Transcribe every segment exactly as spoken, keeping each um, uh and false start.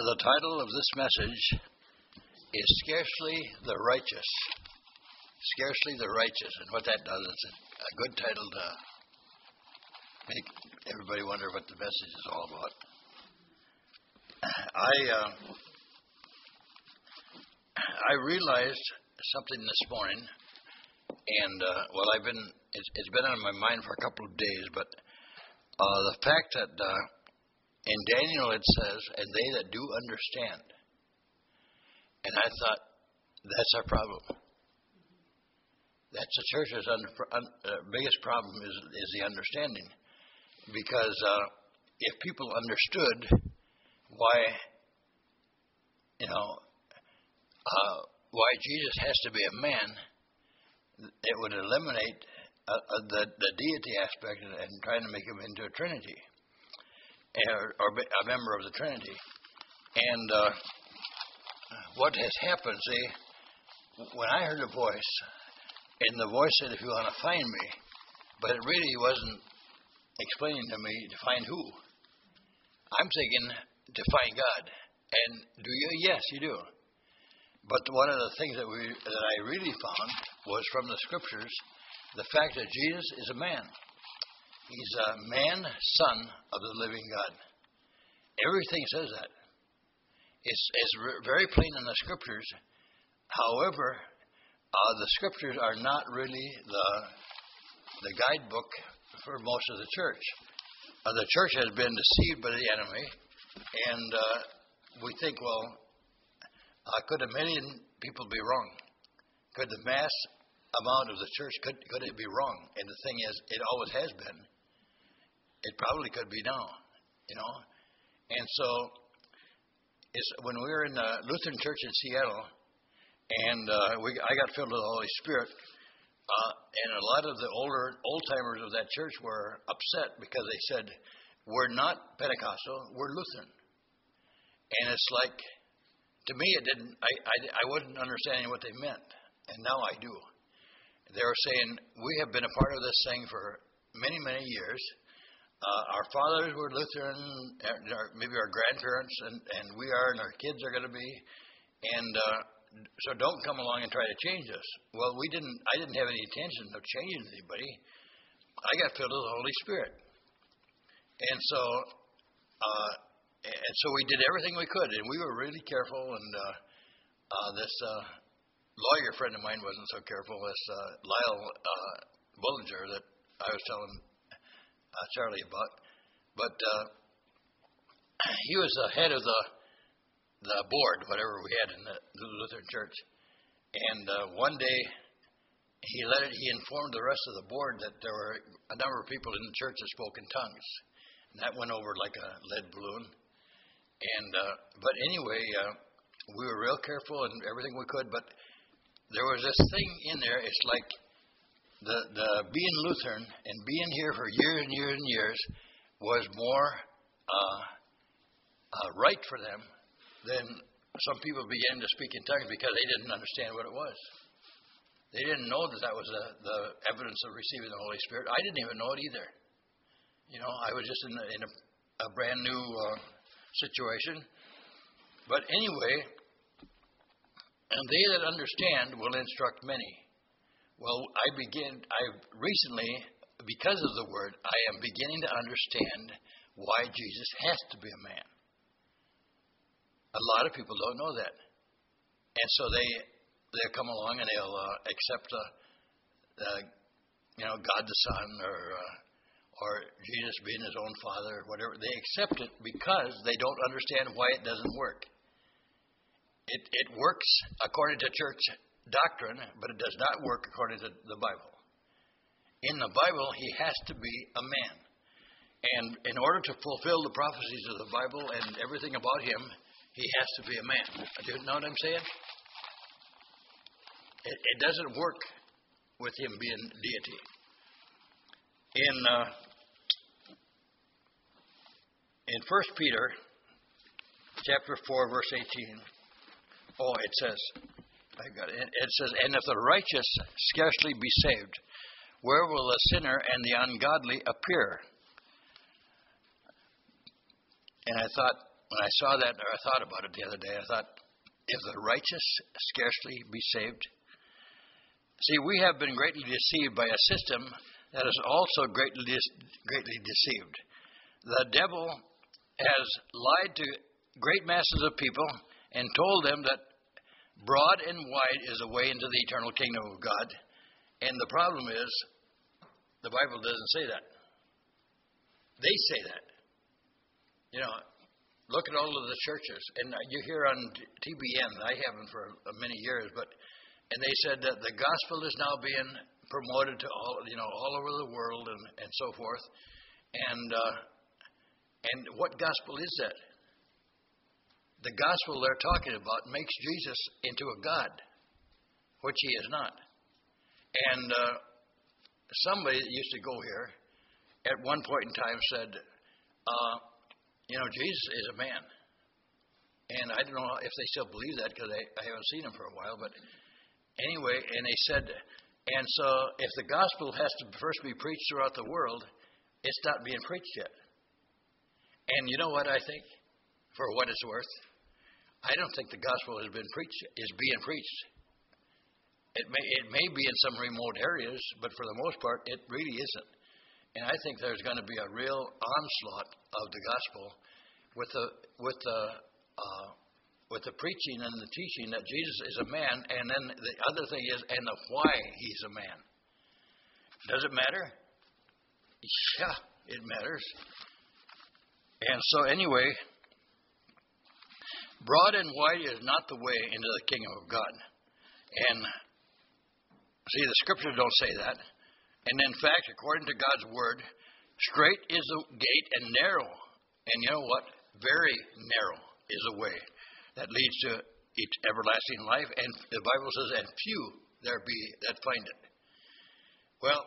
The title of this message is Scarcely the Righteous. Scarcely the Righteous. And what that does, it's a, a good title to make everybody wonder what the message is all about. I uh, I realized something this morning, and uh, well, I've been it's, it's been on my mind for a couple of days, but uh, the fact that uh, in Daniel it says, "And they that do understand," and I thought that's our problem. That's the church's under, un, uh, biggest problem is is the understanding, because uh, if people understood why, you know, uh, why Jesus has to be a man, it would eliminate uh, uh, the the deity aspect and, and trying to make him into a Trinity, or, or a member of the Trinity. And uh, what has happened? See, when I heard a voice, and the voice said, "If you want to find me," but it really wasn't explaining to me to find who. I'm thinking to find God. And do you? Yes, you do. But one of the things that we that I really found was from the scriptures, the fact that Jesus is a man. He's a man, son of the living God. Everything says that. It's, it's very plain in the scriptures. However, uh, the scriptures are not really the the guidebook for most of the church. Uh, the church has been deceived by the enemy, and uh, we think, well, uh, could a million people be wrong? Could the mass amount of the church, could, could it be wrong? And the thing is, it always has been. It probably could be now, you know. And so, it's, when we were in the Lutheran Church in Seattle, and uh, we, I got filled with the Holy Spirit, uh, and a lot of the older old-timers of that church were upset because they said, "We're not Pentecostal, we're Lutheran." And it's like, to me, it didn't. I, I, I wasn't understanding what they meant, and now I do. They were saying, "We have been a part of this thing for many, many years. Uh, our fathers were Lutheran, our, maybe our grandparents, and, and we are, and our kids are going to be. And uh, so don't come along and try to change us." Well, we didn't. I didn't have any intention of changing anybody. I got filled with the Holy Spirit, and so. Uh, And so we did everything we could, and we were really careful. And uh, uh, this uh, lawyer friend of mine wasn't so careful. This uh, Lyle uh, Bullinger that I was telling uh, Charlie about. But uh, he was the head of the the board, whatever we had in the Lutheran Church. And uh, one day he let it. He informed the rest of the board that there were a number of people in the church that spoke in tongues, and that went over like a lead balloon. And uh, but anyway, uh, we were real careful and everything we could. But there was this thing in there. It's like the the being Lutheran and being here for years and years and years was more uh, uh, right for them than some people began to speak in tongues because they didn't understand what it was. They didn't know that that was the, the evidence of receiving the Holy Spirit. I didn't even know it either. You know, I was just in a, in a, a brand new Uh, situation. But anyway, and they that understand will instruct many. Well, I begin, I recently, because of the word, I am beginning to understand why Jesus has to be a man. A lot of people don't know that. And so they, they'll come along and they'll uh, accept, uh, uh, you know, God the Son, or uh, or Jesus being his own father, or whatever. They accept it because they don't understand why it doesn't work. It it works according to church doctrine, but it does not work according to the Bible. In the Bible, he has to be a man. And in order to fulfill the prophecies of the Bible and everything about him, he has to be a man. Do you know what I'm saying? It, it doesn't work with him being deity. In uh, in First Peter chapter four, verse eighteen, oh, it says, I got it. It says, "And if the righteous scarcely be saved, where will the sinner and the ungodly appear?" And I thought, when I saw that, or I thought about it the other day, I thought, if the righteous scarcely be saved? See, we have been greatly deceived by a system that is also greatly greatly deceived. The devil has lied to great masses of people and told them that broad and wide is the way into the eternal kingdom of God. And the problem is, the Bible doesn't say that. They say that. You know, look at all of the churches. And you hear on T B N, I haven't for many years, but and they said that the gospel is now being promoted to all, you know, all over the world and, and so forth. And uh, and what gospel is that? The gospel they're talking about makes Jesus into a God, which he is not. And uh, somebody that used to go here at one point in time said, uh, you know, Jesus is a man. And I don't know if they still believe that because I, I haven't seen him for a while. But anyway, and they said, and so if the gospel has to first be preached throughout the world, it's not being preached yet. And you know what I think, for what it's worth? I don't think the gospel has been preached, is being preached. It may, it may be in some remote areas, but for the most part, it really isn't. And I think there's going to be a real onslaught of the gospel with the with the uh, with the preaching and the teaching that Jesus is a man, and then the other thing is, and the why he's a man. Does it matter? Yeah, it matters. And so anyway, broad and wide is not the way into the kingdom of God. And see, the scriptures don't say that. And in fact, according to God's word, straight is the gate and narrow. And you know what? Very narrow is the way that leads to everlasting life. And the Bible says, and few there be that find it. Well,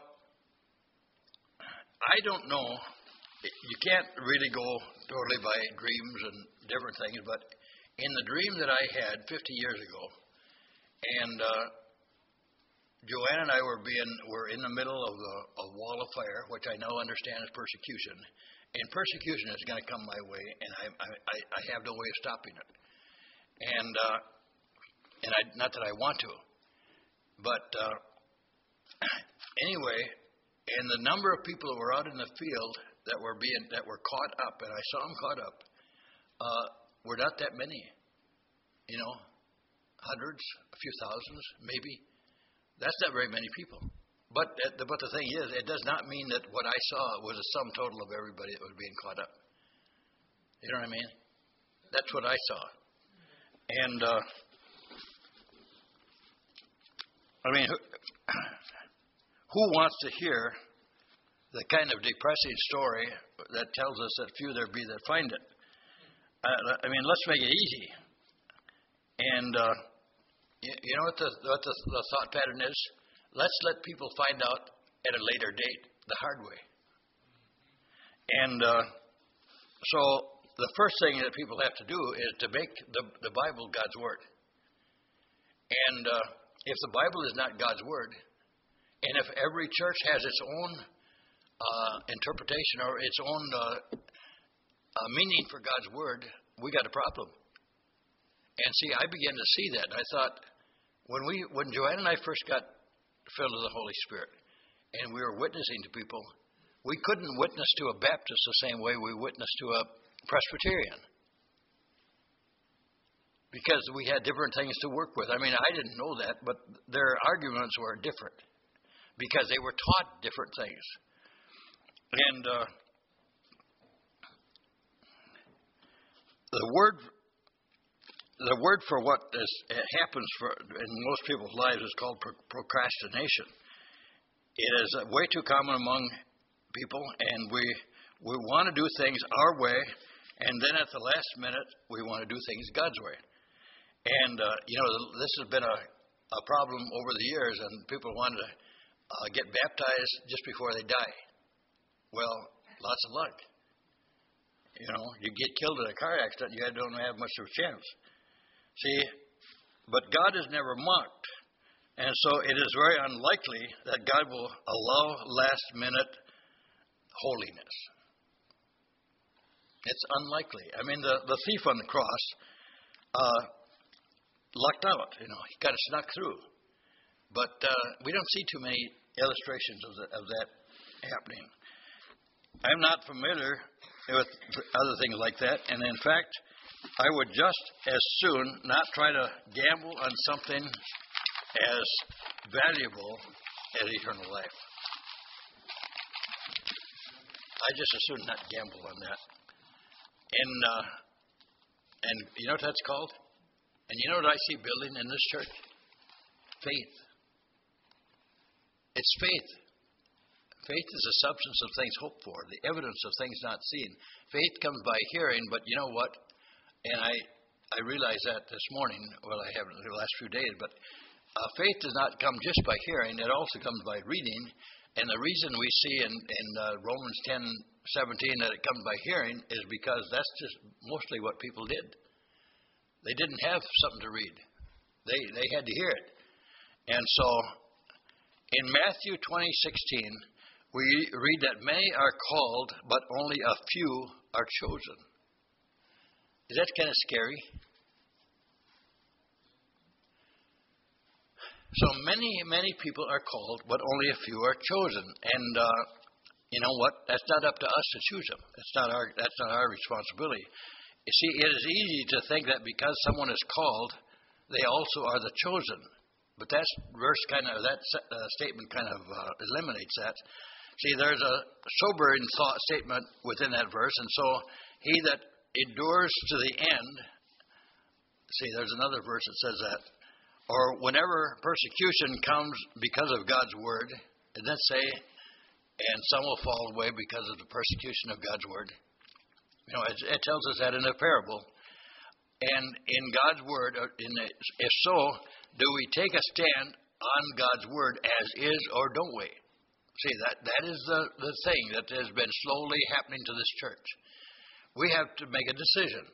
I don't know. You can't really go totally by dreams and different things, but in the dream that I had fifty years ago, and uh, Joanne and I were being were in the middle of a, a wall of fire, which I now understand is persecution, and persecution is going to come my way, and I I, I have no way of stopping it, and uh, and I not that I want to, but uh, anyway, and the number of people that were out in the field that were being that were caught up, and I saw them caught up, uh, were not that many, you know, hundreds, a few thousands, maybe. That's not very many people. But but the thing is, it does not mean that what I saw was a sum total of everybody that was being caught up. You know what I mean? That's what I saw. And uh, I mean, who, who wants to hear the kind of depressing story that tells us that few there be that find it? Uh, I mean, let's make it easy. And uh, you, you know what the what the, the thought pattern is? Let's let people find out at a later date the hard way. And uh, so the first thing that people have to do is to make the, the Bible God's Word. And uh, if the Bible is not God's Word, and if every church has its own uh, interpretation or its own uh, uh, meaning for God's Word, we got a problem. And see, I began to see that. And I thought, when we, when Joanne and I first got filled with the Holy Spirit, and we were witnessing to people, we couldn't witness to a Baptist the same way we witnessed to a Presbyterian, because we had different things to work with. I mean, I didn't know that, but their arguments were different because they were taught different things. And uh, the word, the word for what is, it happens for in most people's lives is called pro- procrastination. It is uh, way too common among people, and we we want to do things our way, and then at the last minute we want to do things God's way. And uh, you know, this has been a, a problem over the years, and people want to uh, get baptized just before they die. Well, lots of luck. You know, you get killed in a car accident, you don't have much of a chance. See, but God is never mocked. And so it is very unlikely that God will allow last-minute holiness. It's unlikely. I mean, the, the thief on the cross uh, lucked out. You know, he kind of snuck through. But uh, we don't see too many illustrations of, the, of that happening. I'm not familiar with other things like that. And in fact, I would just as soon not try to gamble on something as valuable as eternal life. I just as soon not gamble on that. And uh, and you know what that's called? And you know what I see building in this church? Faith. It's faith. Faith is the substance of things hoped for, the evidence of things not seen. Faith comes by hearing, but you know what? And I I realized that this morning. Well, I haven't the last few days, but uh, faith does not come just by hearing. It also comes by reading. And the reason we see in, in uh, Romans ten seventeen that it comes by hearing is because that's just mostly what people did. They didn't have something to read. They they had to hear it. And so in Matthew twenty sixteen, we read that many are called, but only a few are chosen. Is that kind of scary? So many, many people are called, but only a few are chosen. And uh, you know what? That's not up to us to choose them. That's not our. That's not our responsibility. You see, it is easy to think that because someone is called, they also are the chosen. But that verse kind of, that uh, statement kind of uh, eliminates that. See, there's a sobering thought statement within that verse, and so he that endures to the end. See, there's another verse that says that. Or whenever persecution comes because of God's word, doesn't it say, and some will fall away because of the persecution of God's word? You know, it, it tells us that in a parable. And in God's word, in the, if so, do we take a stand on God's word as is, or don't we? See, that, that is the, the thing that has been slowly happening to this church. We have to make a decision.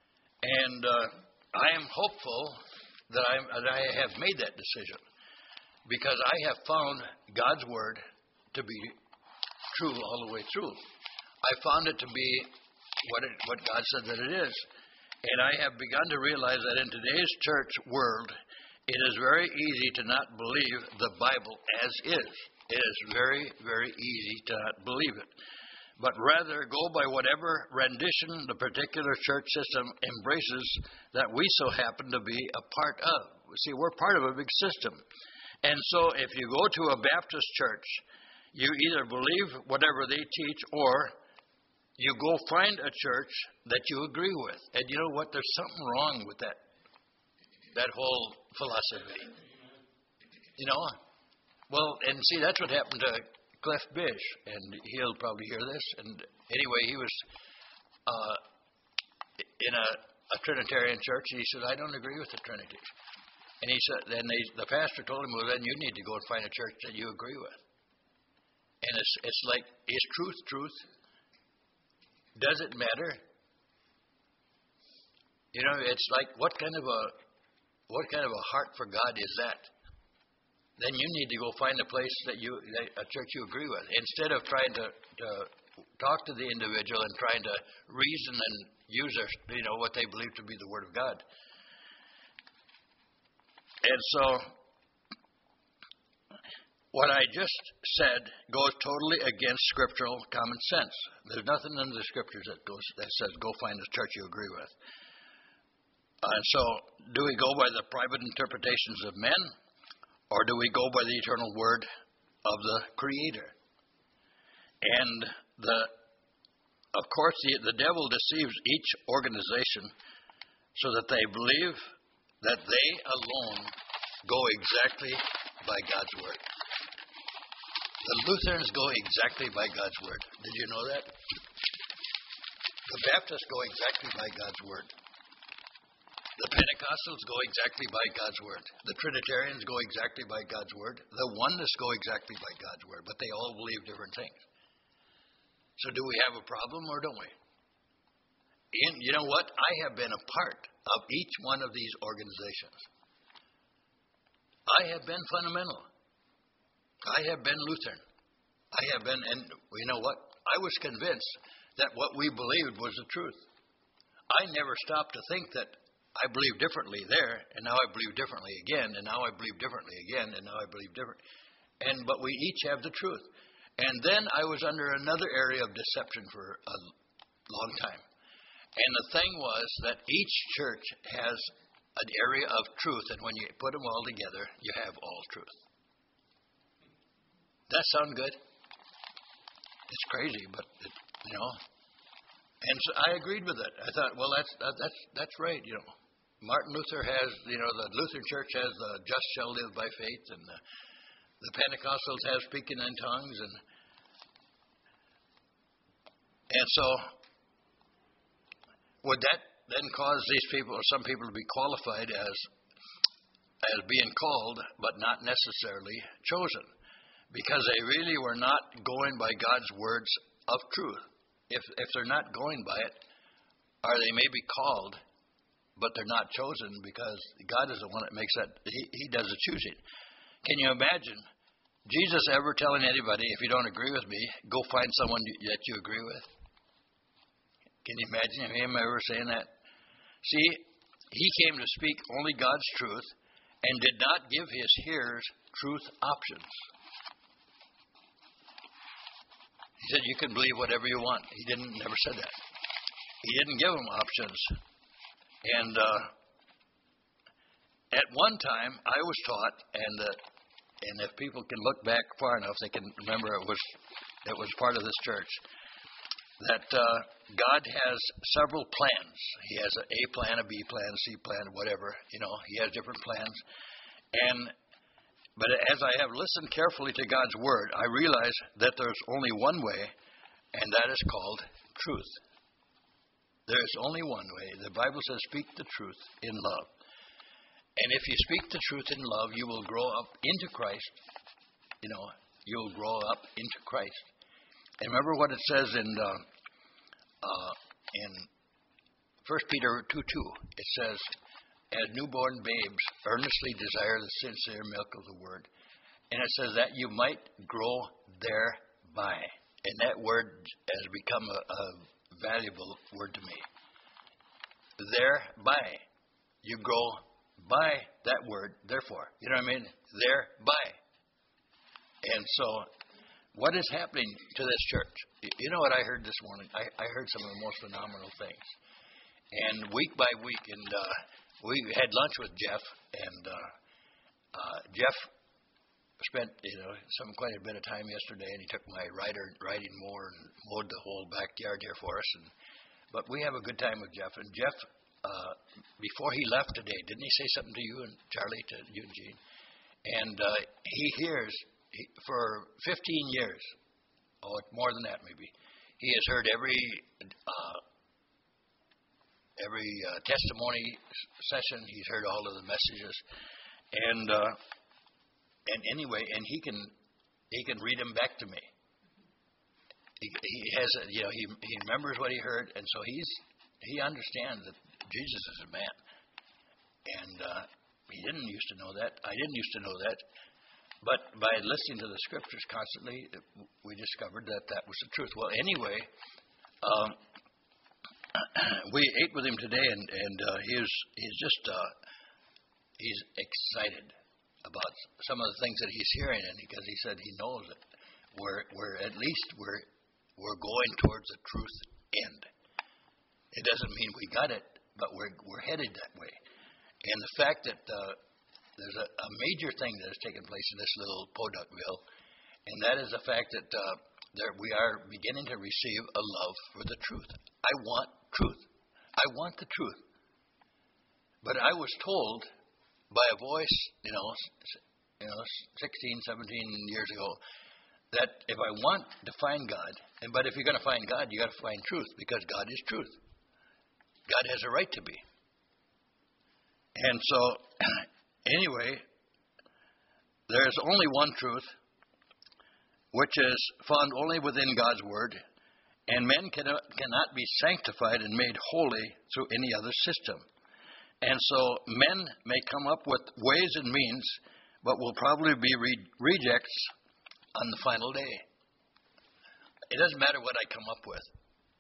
And uh, I am hopeful that, I'm, that I have made that decision, because I have found God's word to be true all the way through. I found it to be what it, what God said that it is. And I have begun to realize that in today's church world, it is very easy to not believe the Bible as is. It is very, very easy to not believe it, but rather go by whatever rendition the particular church system embraces that we so happen to be a part of. See, we're part of a big system. And so if you go to a Baptist church, you either believe whatever they teach, or you go find a church that you agree with. And you know what? There's something wrong with that, that whole philosophy. You know? Well, and see, that's what happened to Cliff Bish, and he'll probably hear this. And anyway, he was uh, in a, a Trinitarian church, and he said, "I don't agree with the Trinity." And he said, then they, the pastor told him, "Well, then you need to go and find a church that you agree with." And it's it's like, is truth truth? Does it matter? You know, it's like, what kind of a what kind of a heart for God is that? Then you need to go find a place that you, a church you agree with, instead of trying to, to talk to the individual and trying to reason and use their, you know, what they believe to be the Word of God. And so, what I just said goes totally against scriptural common sense. There's nothing in the scriptures that goes that says go find a church you agree with. And so, do we go by the private interpretations of men? Or do we go by the eternal word of the Creator? And the, of course, the, the devil deceives each organization so that they believe that they alone go exactly by God's word. The Lutherans go exactly by God's word. Did you know that? The Baptists go exactly by God's word. The Pentecostals go exactly by God's word. The Trinitarians go exactly by God's word. The Oneness go exactly by God's word, but they all believe different things. So do we have a problem, or don't we? And you know what? I have been a part of each one of these organizations. I have been fundamental. I have been Lutheran. I have been, and you know what? I was convinced that what we believed was the truth. I never stopped to think that I believe differently there, and now I believe differently again, and now I believe differently again, and now I believe different. And but we each have the truth. And then I was under another area of deception for a long time. And the thing was that each church has an area of truth, and when you put them all together, you have all truth. That sound good? It's crazy, but it, you know. And so I agreed with it. I thought, well, that's that, that's that's right, you know. Martin Luther has, you know, the Lutheran Church has the just shall live by faith, and the, the Pentecostals have speaking in tongues, and and so would that then cause these people, or some people, to be qualified as as being called, but not necessarily chosen, because they really were not going by God's words of truth. If if they're not going by it, or they may be called, but they're not chosen, because God is the one that makes that, he, he does the choosing. Can you imagine Jesus ever telling anybody, if you don't agree with me, go find someone that you agree with? Can you imagine him ever saying that? See, he came to speak only God's truth and did not give his hearers truth options. He said, you can believe whatever you want. He didn't, never said that. He didn't give them options. And uh, at one time, I was taught, and uh, and if people can look back far enough, they can remember it was it was part of this church, that uh, God has several plans. He has an A plan, a B plan, a C plan, whatever. You know, he has different plans. And but as I have listened carefully to God's word, I realize that there's only one way, and that is called truth. There is only one way. The Bible says, speak the truth in love. And if you speak the truth in love, you will grow up into Christ. You know, you'll grow up into Christ. And remember what it says in uh, uh, in First Peter two two. It says, as newborn babes, earnestly desire the sincere milk of the word. And it says that you might grow thereby. And that word has become a, a valuable word to me. Thereby. You grow by that word, therefore. You know what I mean? Thereby. And so, what is happening to this church? You know what I heard this morning? I, I heard some of the most phenomenal things. And week by week, and uh, we had lunch with Jeff, and uh, uh, Jeff spent, you know, some quite a bit of time yesterday, and he took my rider riding mower and mowed the whole backyard here for us. And but we have a good time with Jeff. And Jeff, uh, before he left today, didn't he say something to you and Charlie, to you and Gene? And uh, he hears he, for fifteen years, oh, more than that maybe, he has heard every uh, every uh, testimony session. He's heard all of the messages, and. Uh, And anyway, and he can he can read them back to me. He, he has, a, you know, he he remembers what he heard, and so he's he understands that Jesus is a man. And uh, he didn't used to know that. I didn't used to know that. But by listening to the scriptures constantly, we discovered that that was the truth. Well, anyway, um, we ate with him today, and and uh, he's he's just uh, he's excited about some of the things that he's hearing, and because he said he knows that we're we're at least we're we're going towards the truth end. It doesn't mean we got it, but we're we're headed that way. And the fact that uh, there's a, a major thing that has taken place in this little Podukville, and that is the fact that uh, there we are beginning to receive a love for the truth. I want truth. I want the truth. But I was told by a voice, you know, you know, sixteen, seventeen years ago, that if I want to find God, and but if you're going to find God, you got to find truth, because God is truth. God has a right to be. And so, anyway, there's only one truth, which is found only within God's word, and men cannot cannot be sanctified and made holy through any other system. And so men may come up with ways and means, but will probably be re- rejects on the final day. It doesn't matter what I come up with.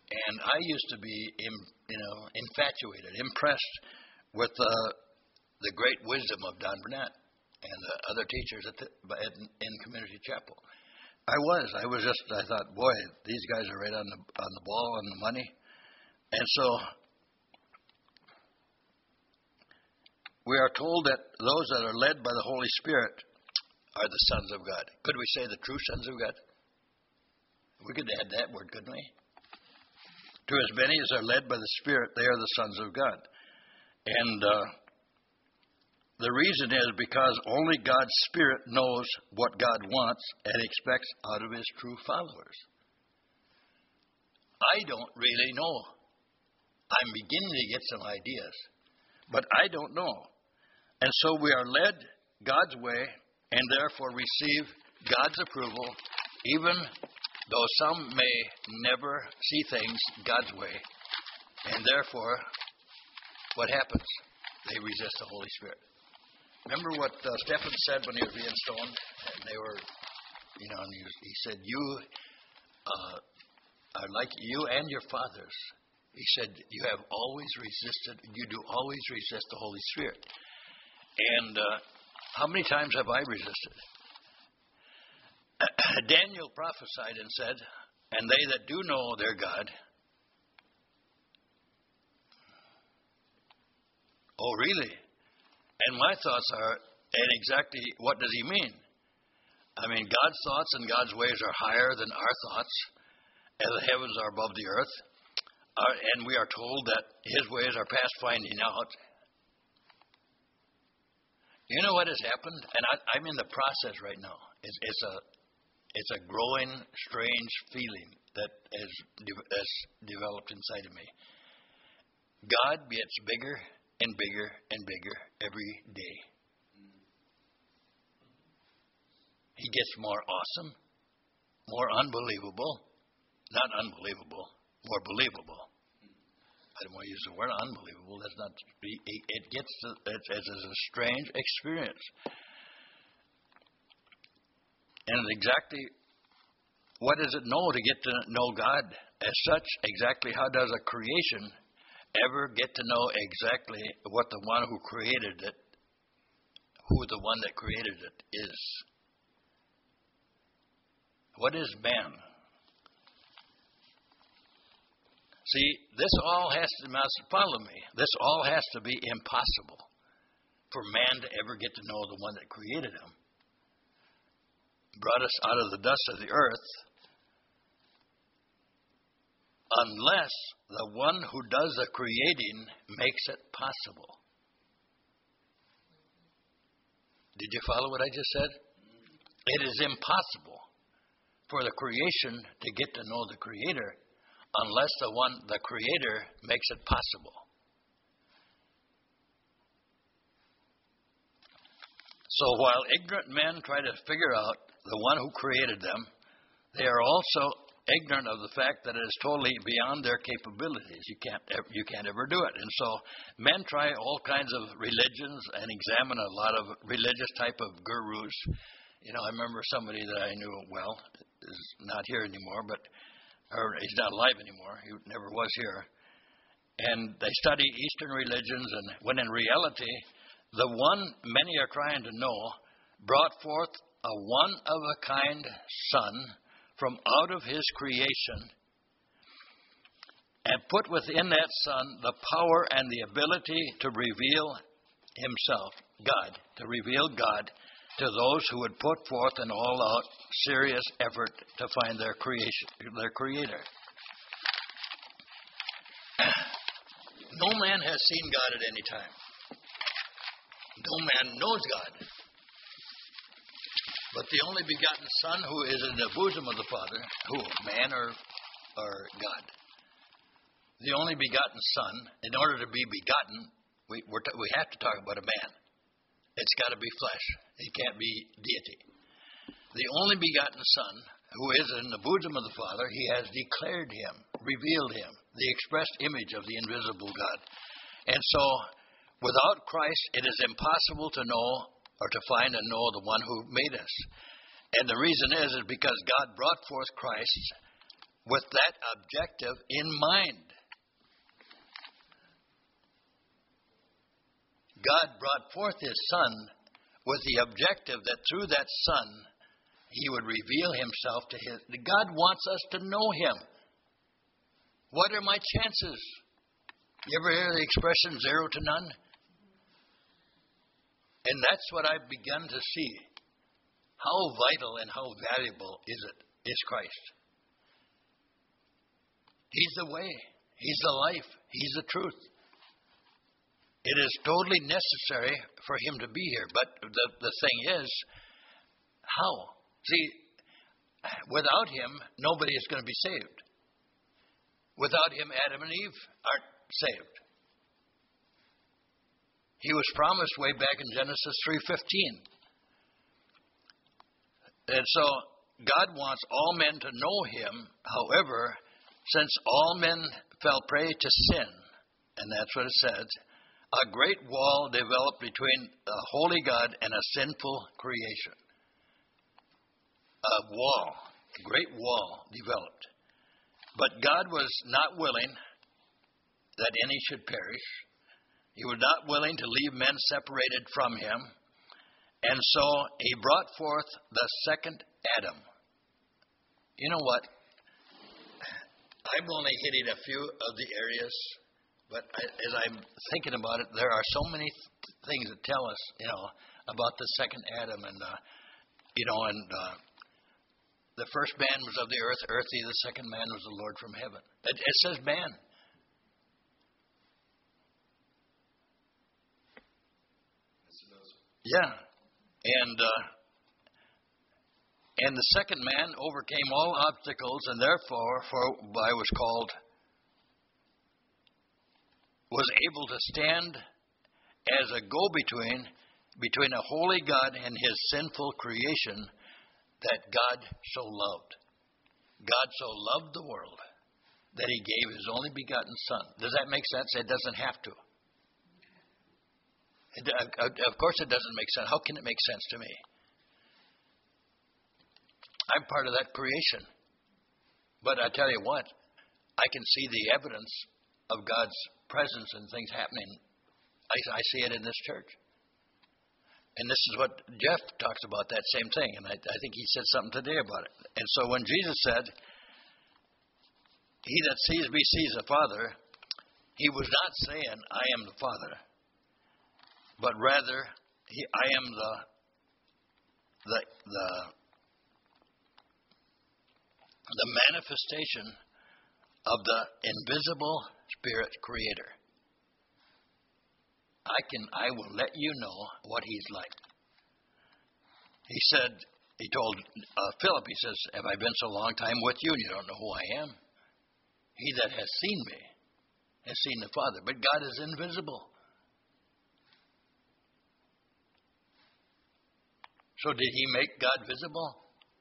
And I used to be, im, you know, infatuated, impressed with uh, the great wisdom of Don Burnett and the other teachers at the, at, in Community Chapel. I was. I was just, I thought, boy, these guys are right on the on the ball, on the money. And so we are told that those that are led by the Holy Spirit are the sons of God. Could we say the true sons of God? We could add that word, couldn't we? To as many as are led by the Spirit, they are the sons of God. And uh, the reason is because only God's Spirit knows what God wants and expects out of His true followers. I don't really know. I'm beginning to get some ideas, but I don't know. And so we are led God's way and therefore receive God's approval, even though some may never see things God's way. And therefore, what happens? They resist the Holy Spirit. Remember what uh, Stephen said when he was being stoned? And they were, you know, and he, he said, you uh, are like you and your fathers. He said, you have always resisted, you do always resist the Holy Spirit. And uh, how many times have I resisted? Daniel prophesied and said, and they that do know their God. Oh, really? And my thoughts are, and exactly what does he mean? I mean, God's thoughts and God's ways are higher than our thoughts, and the heavens are above the earth. Our, and we are told that His ways are past finding out. You know what has happened? And I, I'm in the process right now. It's, it's a it's a growing, strange feeling that has, has developed inside of me. God gets bigger and bigger and bigger every day. He gets more awesome, more unbelievable, not unbelievable, more believable. I don't want to use the word unbelievable. That's not. It gets to, it's, it's a strange experience, and exactly what does it know to get to know God as such? Exactly how does a creation ever get to know exactly what the one who created it, who the one that created it is? What is man? See, this all has to, follow me, this all has to be impossible for man to ever get to know the one that created him, brought us out of the dust of the earth, unless the one who does the creating makes it possible. Did you follow what I just said? It is impossible for the creation to get to know the Creator unless the one, the Creator, makes it possible. So while ignorant men try to figure out the one who created them, they are also ignorant of the fact that it is totally beyond their capabilities. You can't, you can't ever do it. And so men try all kinds of religions and examine a lot of religious type of gurus. You know, I remember somebody that I knew well, is not here anymore, but or he's not alive anymore. He never was here. And they study Eastern religions, and when in reality, the one many are trying to know brought forth a one-of-a-kind Son from out of His creation and put within that Son the power and the ability to reveal Himself, God, to reveal God to those who would put forth an all-out, serious effort to find their creation, their Creator. No man has seen God at any time. No man knows God. But the only begotten Son who is in the bosom of the Father, who, man or, or God? The only begotten Son, in order to be begotten, we, we're t- we have to talk about a man. It's got to be flesh. It can't be deity. The only begotten Son, who is in the bosom of the Father, He has declared Him, revealed Him, the expressed image of the invisible God. And so, without Christ, it is impossible to know or to find and know the one who made us. And the reason is, is because God brought forth Christ with that objective in mind. God brought forth His Son with the objective that through that Son, He would reveal Himself to His. God wants us to know Him. What are my chances? You ever hear the expression zero to none? And that's what I've begun to see. How vital and how valuable is it, is Christ. He's the way. He's the life. He's the truth. It is totally necessary for Him to be here. But the, the thing is, how? See, without Him, nobody is going to be saved. Without Him, Adam and Eve aren't saved. He was promised way back in Genesis three fifteen. And so God wants all men to know Him. However, since all men fell prey to sin, and that's what it says, a great wall developed between a holy God and a sinful creation. A wall, a great wall developed. But God was not willing that any should perish. He was not willing to leave men separated from Him. And so He brought forth the second Adam. You know what? I'm only hitting a few of the areas, but I, as I'm thinking about it, there are so many th- things that tell us, you know, about the second Adam. And, uh, you know, and uh, the first man was of the earth, earthy. The second man was the Lord from heaven. It, it says man. Yeah. And uh, and the second man overcame all obstacles, and therefore, for I was called, was able to stand as a go-between between a holy God and His sinful creation that God so loved. God so loved the world that He gave His only begotten Son. Does that make sense? It doesn't have to. It, of course it doesn't make sense. How can it make sense to me? I'm part of that creation. But I tell you what, I can see the evidence of God's presence and things happening. I, I see it in this church. And this is what Jeff talks about, that same thing. And I, I think he said something today about it. And so when Jesus said, "He that sees me sees the Father," He was not saying, "I am the Father," but rather, he, I am the the the the manifestation of the invisible Spirit Creator. I can, I will let you know what He's like. He said, He told uh, Philip, He says, "Have I been so long time with you and you don't know who I am? He that has seen me has seen the Father." But God is invisible. So did He make God visible?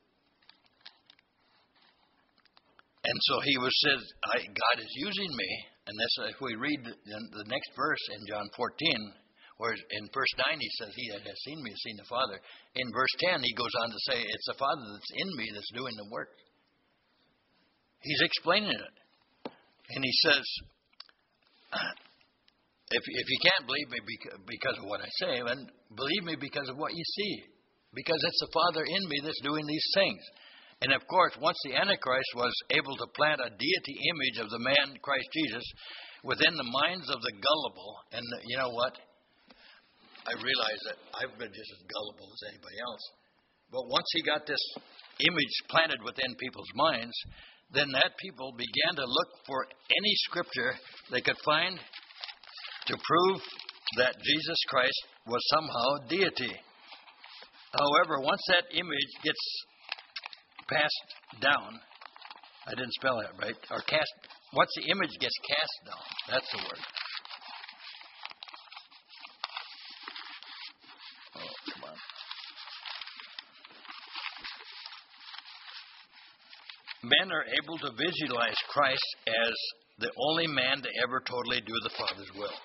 And so He was said, I, God is using me. And that's if we read the next verse in John fourteen, where in verse nine He says, "He that has seen me has seen the Father." In verse ten, He goes on to say, "It's the Father that's in me that's doing the work." He's explaining it. And He says, if, if you can't believe me because of what I say, then believe me because of what you see. Because it's the Father in me that's doing these things. And of course, once the Antichrist was able to plant a deity image of the man Christ Jesus within the minds of the gullible, and the, you know what? I realize that I've been just as gullible as anybody else. But once he got this image planted within people's minds, then that people began to look for any scripture they could find to prove that Jesus Christ was somehow deity. However, once that image gets passed down, I didn't spell that right, or cast, once the image gets cast down, that's the word. Oh, come on. Men are able to visualize Christ as the only man to ever totally do the Father's will.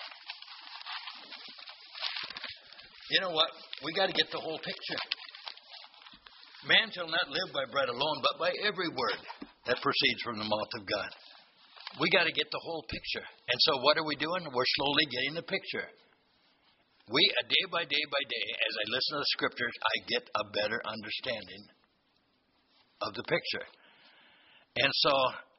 You know what? We got to get the whole picture. Man shall not live by bread alone, but by every word that proceeds from the mouth of God. We got to get the whole picture. And so what are we doing? We're slowly getting the picture. We, uh, day by day by day, as I listen to the scriptures, I get a better understanding of the picture. And so,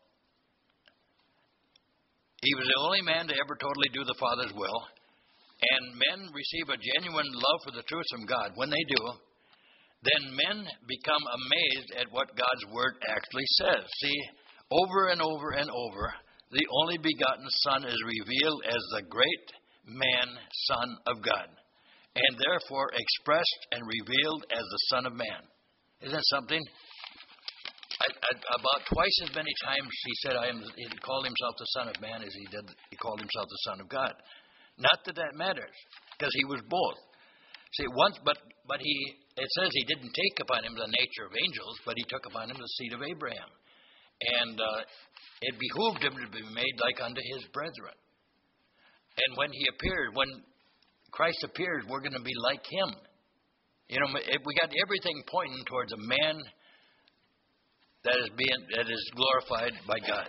he was the only man to ever totally do the Father's will. And men receive a genuine love for the truth from God. When they do, then men become amazed at what God's Word actually says. See, over and over and over, the only begotten Son is revealed as the great man, Son of God, and therefore expressed and revealed as the Son of Man. Isn't that something? I, I, about twice as many times he said, "I am." He called himself the Son of Man as he did. He called himself the Son of God. Not that that matters, because he was both. See, once, but but he. It says he didn't take upon him the nature of angels, but he took upon him the seed of Abraham, and uh, it behooved him to be made like unto his brethren. And when he appeared, when Christ appears, we're going to be like him. You know, we got everything pointing towards a man that is being that is glorified by God.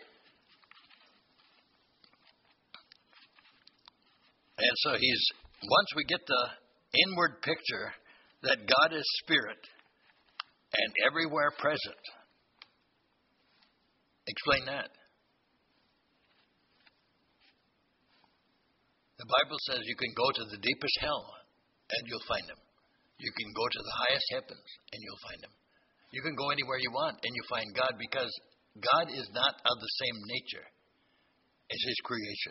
And so he's once we get the inward picture that God is spirit and everywhere present. Explain that. The Bible says you can go to the deepest hell and you'll find him. You can go to the highest heavens and you'll find him. You can go anywhere you want and you find God, because God is not of the same nature as his creation.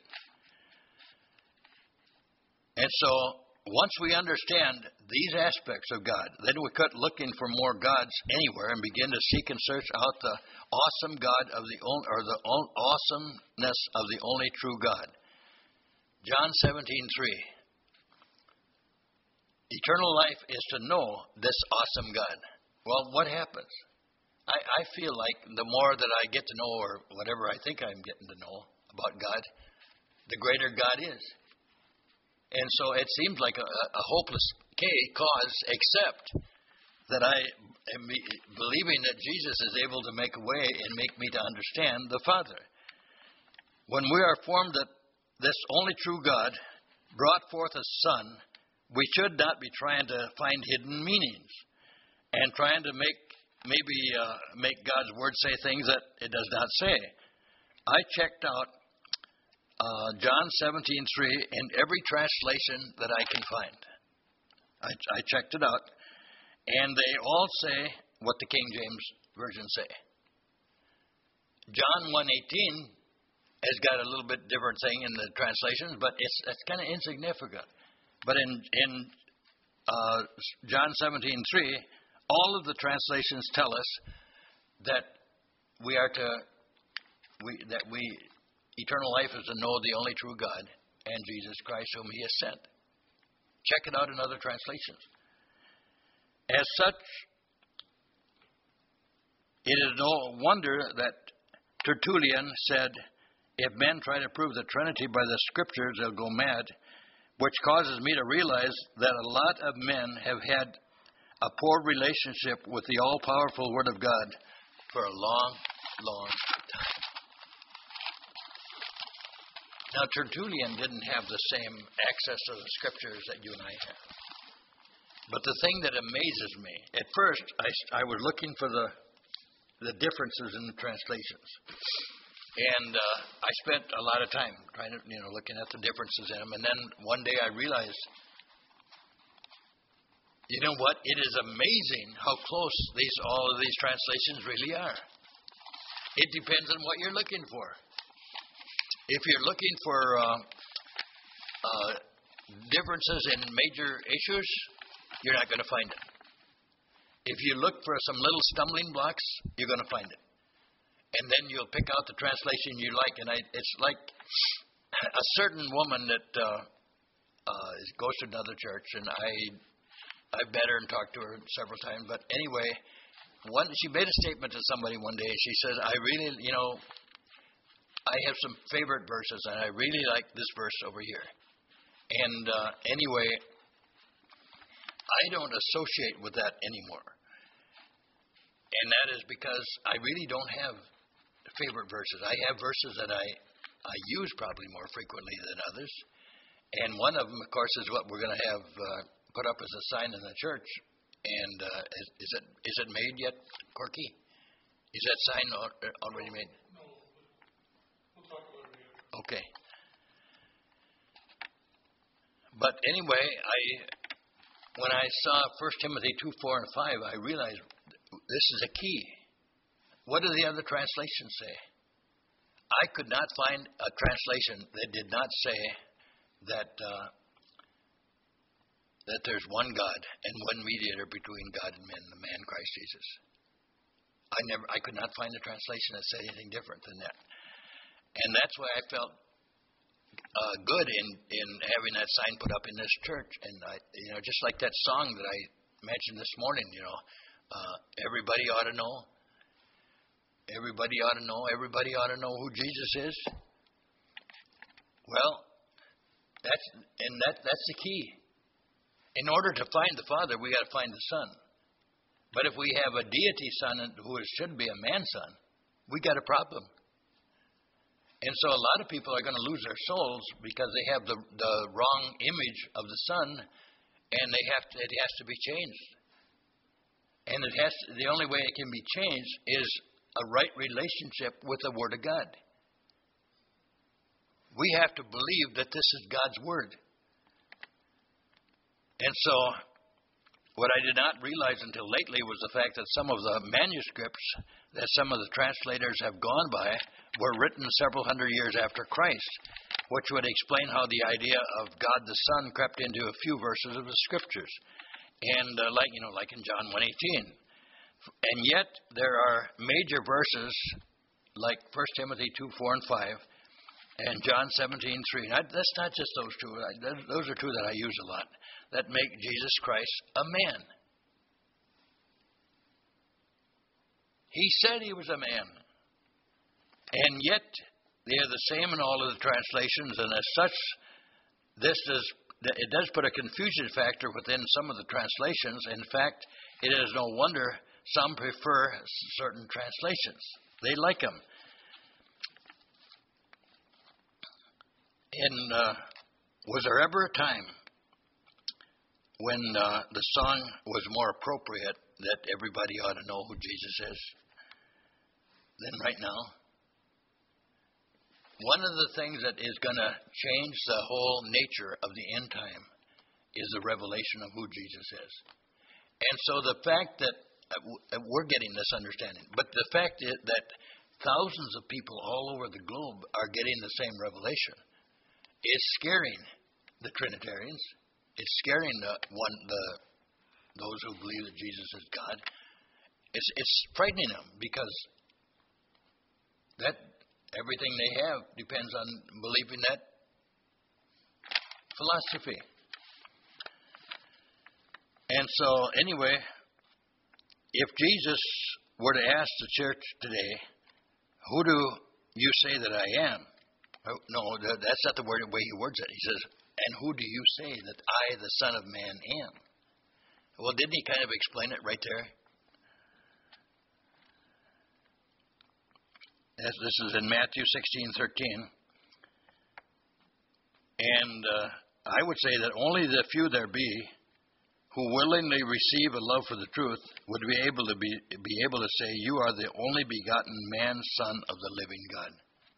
And so, once we understand these aspects of God, then we quit looking for more gods anywhere and begin to seek and search out the awesome God of the only, or the awesomeness of the only true God. John seventeen three. Eternal life is to know this awesome God. Well, what happens? I, I feel like the more that I get to know, or whatever I think I'm getting to know about God, the greater God is. And so it seems like a, a hopeless cause, except that I am believing that Jesus is able to make a way and make me to understand the Father. When we are formed that this only true God brought forth a Son, we should not be trying to find hidden meanings and trying to make maybe uh, make God's Word say things that it does not say. I checked out uh, John seventeen three in every translation that I can find. I, I checked it out, and they all say what the King James Version say. John one eighteen has got a little bit different thing in the translations, but it's it's kind of insignificant. But in in uh, John seventeen three, all of the translations tell us that we are to we that we eternal life is to know the only true God and Jesus Christ whom He has sent. Check it out in other translations. As such, it is no wonder that Tertullian said, "If men try to prove the Trinity by the Scriptures, they'll go mad," which causes me to realize that a lot of men have had a poor relationship with the all-powerful Word of God for a long, long time. Now, Tertullian didn't have the same access to the Scriptures that you and I have. But the thing that amazes me, at first, I, I was looking for the the differences in the translations. And uh, I spent a lot of time trying to, you know, looking at the differences in them. And then one day I realized, you know what? It is amazing how close these all of these translations really are. It depends on what you're looking for. If you're looking for uh, uh, differences in major issues, you're not going to find it. If you look for some little stumbling blocks, you're going to find it. And then you'll pick out the translation you like. And I, it's like a certain woman that uh, uh, goes to another church, and I I've met her and talked to her several times. But anyway, one she made a statement to somebody one day. She said, I really, you know, I have some favorite verses, and I really like this verse over here. And uh, anyway, I don't associate with that anymore. And that is because I really don't have favorite verses. I have verses that I, I use probably more frequently than others. And one of them, of course, is what we're going to have uh, put up as a sign in the church. And uh, is, is it is it made yet, Corky? Is that sign already made? No, we'll talk about it later. Okay. But anyway, I when I saw First Timothy two, four, and five, I realized this is a key. What do the other translations say? I could not find a translation that did not say that uh, that there's one God and one mediator between God and men, the man Christ Jesus. I never, I could not find a translation that said anything different than that, and that's why I felt uh, good in, in having that sign put up in this church. And I, you know, just like that song that I mentioned this morning, you know, uh, everybody ought to know. Everybody ought to know. Everybody ought to know who Jesus is. Well, that's and that that's the key. In order to find the Father, we got to find the Son. But if we have a deity son who should be a man son, we got a problem. And so a lot of people are going to lose their souls because they have the the wrong image of the Son, and they have to, it has to be changed. And it has to, the only way it can be changed is a right relationship with the Word of God. We have to believe that this is God's Word. And so, what I did not realize until lately was the fact that some of the manuscripts that some of the translators have gone by were written several hundred years after Christ, which would explain how the idea of God the Son crept into a few verses of the Scriptures. And uh, like, you know, like in John one eighteen. And yet, there are major verses like First Timothy two, four, and five, and John seventeen, three. Now, that's not just those two. Those are two that I use a lot, that make Jesus Christ a man. He said he was a man. And yet, they are the same in all of the translations, and as such, this is, it does put a confusion factor within some of the translations. In fact, it is no wonder some prefer certain translations. They like them. And uh, was there ever a time when uh, the song was more appropriate that everybody ought to know who Jesus is than right now? One of the things that is going to change the whole nature of the end time is the revelation of who Jesus is. And so the fact that uh, we're getting this understanding, but the fact is that thousands of people all over the globe are getting the same revelation. It's scaring the Trinitarians. It's scaring the one, the those who believe that Jesus is God. It's it's frightening them because that everything they have depends on believing that philosophy. And so, anyway, if Jesus were to ask the church today, "Who do you say that I am?" No, that's not the word, way he words it. He says, "And who do you say that I, the Son of Man, am?" Well, didn't he kind of explain it right there? As this is in Matthew sixteen thirteen. And uh, I would say that only the few there be who willingly receive a love for the truth would be able to be, be able to say, "You are the only begotten man, Son of the living God."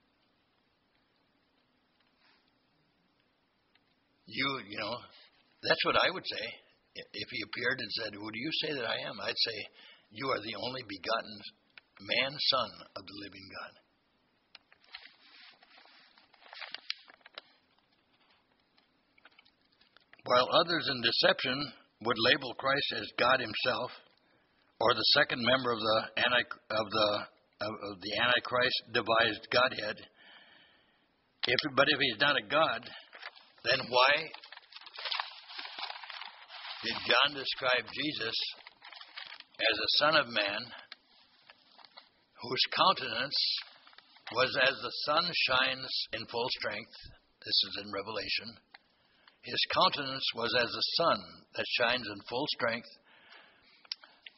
You, you know, that's what I would say. If he appeared and said, "Who do you say that I am?" I'd say, "You are the only begotten man, Son of the living God." While others in deception would label Christ as God himself, or the second member of the anti, of the of, of the Antichrist devised Godhead, if but if he's not a God, then why did John describe Jesus as a Son of Man whose countenance was as the sun shines in full strength? This is in Revelation. His countenance was as the sun that shines in full strength,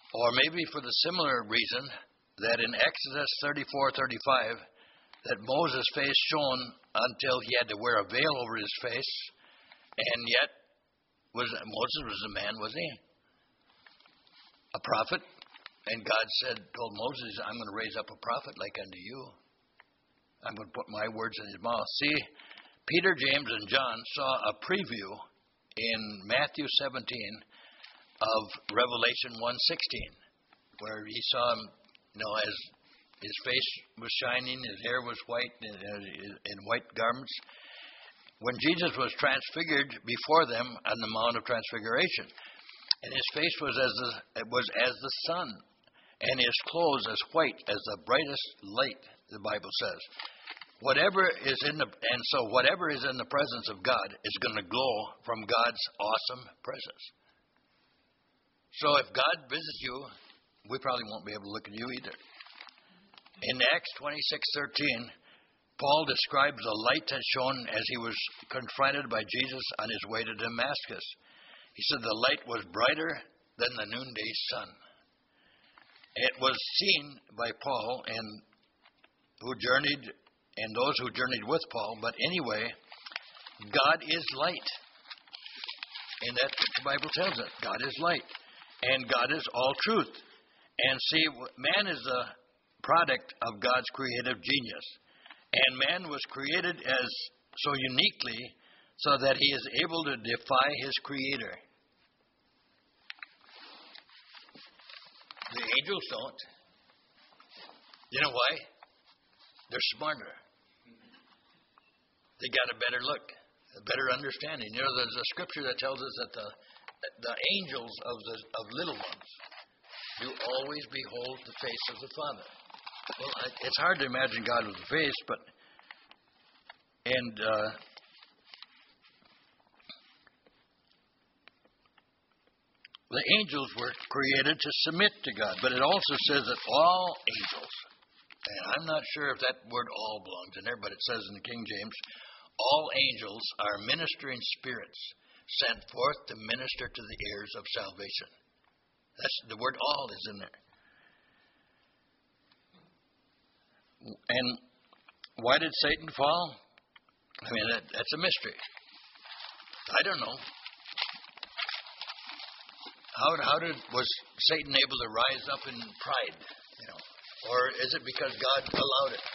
Or maybe for the similar reason that in Exodus thirty-four thirty-five, that Moses' face shone until he had to wear a veil over his face, and yet was Moses was a man, was he? A prophet. And God said, told Moses, I'm going to raise up a prophet like unto you. I'm going to put my words in his mouth. See, Peter, James, and John saw a preview in Matthew seventeen of Revelation one sixteen, where he saw him, you know, as his face was shining, his hair was white, in, in white garments, when Jesus was transfigured before them on the Mount of Transfiguration. And his face was as the, it was as the sun, and his clothes as white as the brightest light, the Bible says. Whatever is in the, and so whatever is in the presence of God is going to glow from God's awesome presence. So if God visits you, we probably won't be able to look at you either. In Acts twenty-six thirteen, Paul describes the light that shone as he was confronted by Jesus on his way to Damascus. He said the light was brighter than the noonday sun. It was seen by Paul and who journeyed, and those who journeyed with Paul. But anyway, God is light. And that's what the Bible tells us. God is light. And God is all truth. And see, man is the product of God's creative genius. And man was created as so uniquely so that he is able to defy his creator. The angels don't. You know why? They're smarter. They got a better look, a better understanding. You know, there's a scripture that tells us that the the angels of the of little ones do always behold the face of the Father. Well, I, it's hard to imagine God with a face, but and uh, the angels were created to submit to God, but it also says that all angels, and I'm not sure if that word all belongs in there, but it says in the King James, all angels are ministering spirits sent forth to minister to the heirs of salvation. That's the word all is in there. And why did Satan fall? I mean, that, that's a mystery. I don't know. How, how did was Satan able to rise up in pride? You know, or is it because God allowed it?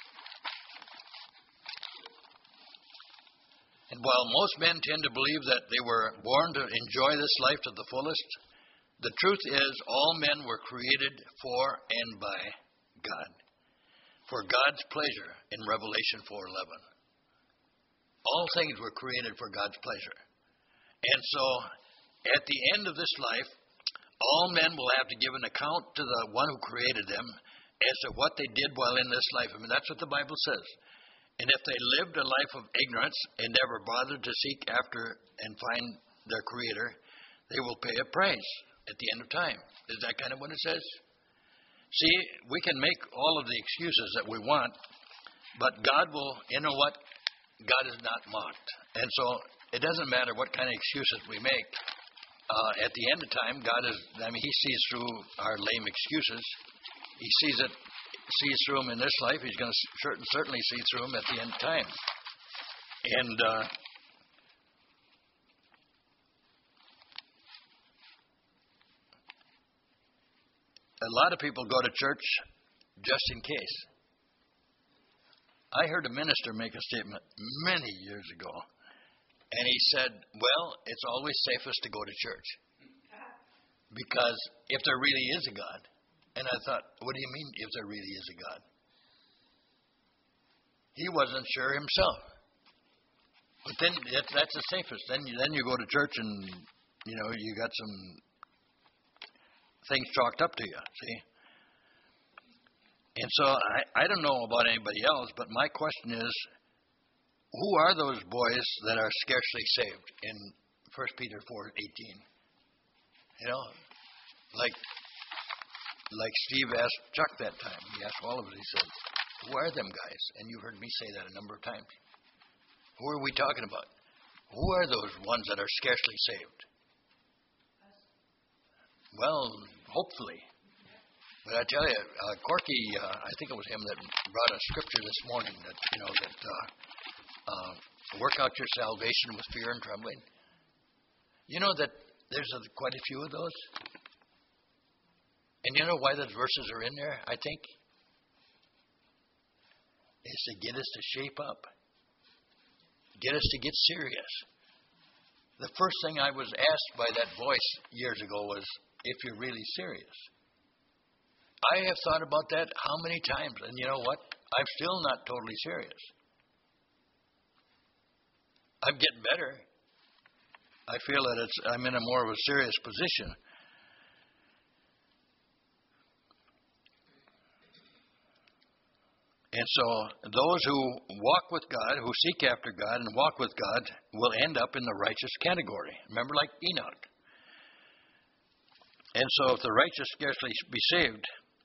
And while most men tend to believe that they were born to enjoy this life to the fullest, the truth is all men were created for and by God, for God's pleasure in Revelation four eleven. All things were created for God's pleasure. And so, at the end of this life, all men will have to give an account to the one who created them as to what they did while in this life. I mean, that's what the Bible says. And if they lived a life of ignorance and never bothered to seek after and find their Creator, they will pay a price at the end of time. Is that kind of what it says? See, we can make all of the excuses that we want, but God will, you know what? God is not mocked. And so it doesn't matter what kind of excuses we make. Uh, at the end of time, God is, I mean, He sees through our lame excuses. He sees it, sees through them in this life. He's going to certain, certainly see through them at the end of time. And uh, a lot of people go to church just in case. I heard a minister make a statement many years ago, and he said, well, it's always safest to go to church, because if there really is a God. And I thought, what do you mean if there really is a God? He wasn't sure himself. But then that's the safest. Then you, then you go to church and, you know, you got some things chalked up to you, see? And so I, I don't know about anybody else, but my question is, who are those boys that are scarcely saved in First Peter four eighteen? You know, like like Steve asked Chuck that time. He asked all of us, he said, who are them guys? And you've heard me say that a number of times. Who are we talking about? Who are those ones that are scarcely saved? Well, hopefully. But I tell you, uh, Corky, uh, I think it was him that brought a scripture this morning that, you know, that uh, uh, work out your salvation with fear and trembling. You know that there's a, quite a few of those? And you know why those verses are in there, I think? It's to get us to shape up. Get us to get serious. The first thing I was asked by that voice years ago was, if you're really serious. I have thought about that how many times, and you know what? I'm still not totally serious. I'm getting better. I feel that it's, I'm in a more of a serious position. And so those who walk with God, who seek after God and walk with God, will end up in the righteous category. Remember, like Enoch. And so if the righteous scarcely be saved,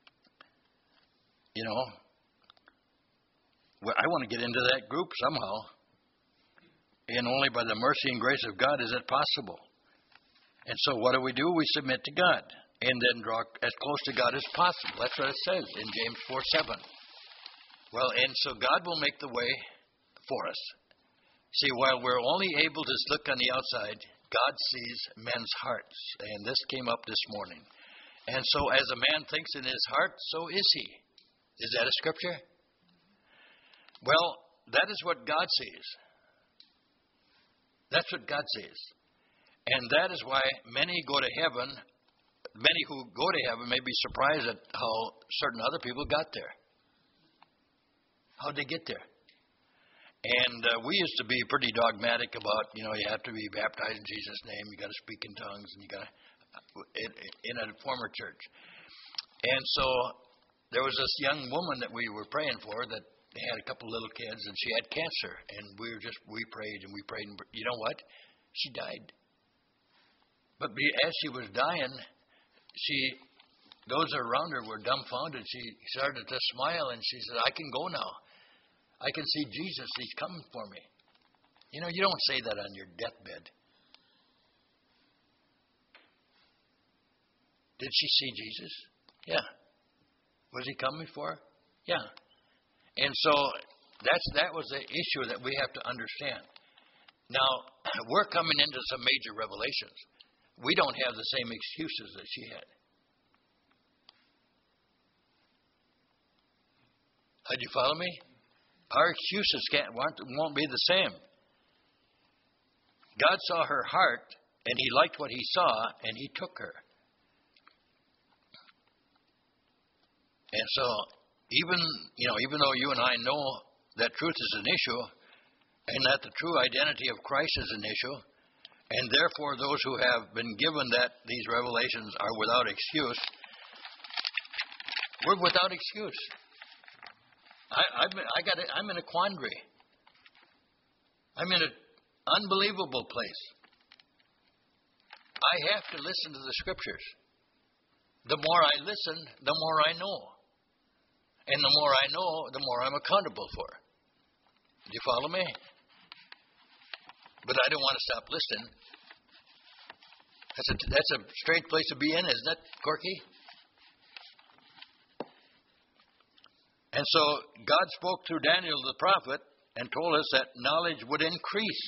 you know, well, I want to get into that group somehow. And only by the mercy and grace of God is it possible. And so what do we do? We submit to God and then draw as close to God as possible. That's what it says in James four seven. Well, and so God will make the way for us. See, while we're only able to look on the outside, God sees men's hearts. And this came up this morning. And so as a man thinks in his heart, so is he. Is that a scripture? Well, that is what God sees. That's what God sees. And that is why many go to heaven, many who go to heaven may be surprised at how certain other people got there. How'd they get there? And uh, we used to be pretty dogmatic about, you know, you have to be baptized in Jesus' name, you got to speak in tongues, and you got to, in, in a former church. And so there was this young woman that we were praying for that had a couple little kids, and she had cancer. And we were just, we prayed and we prayed, and you know what? She died. But be, as she was dying, she, those around her were dumbfounded. She started to smile, and she said, I can go now. I can see Jesus. He's coming for me. You know, you don't say that on your deathbed. Did she see Jesus? Yeah. Was he coming for her? Yeah. And so that's that was the issue that we have to understand. Now, we're coming into some major revelations. We don't have the same excuses that she had. Did you follow me? Our excuses can't, won't be the same. God saw her heart, and he liked what he saw, and he took her. And so, even, you know, even though you and I know that truth is an issue, and that the true identity of Christ is an issue, and therefore those who have been given that these revelations are without excuse, we're without excuse. I, I've been, I got. I'm in a quandary. I'm in an unbelievable place. I have to listen to the Scriptures. The more I listen, the more I know. And the more I know, the more I'm accountable for. Do you follow me? But I don't want to stop listening. That's a, that's a strange place to be in, isn't it, Corky? And so God spoke through Daniel the prophet and told us that knowledge would increase.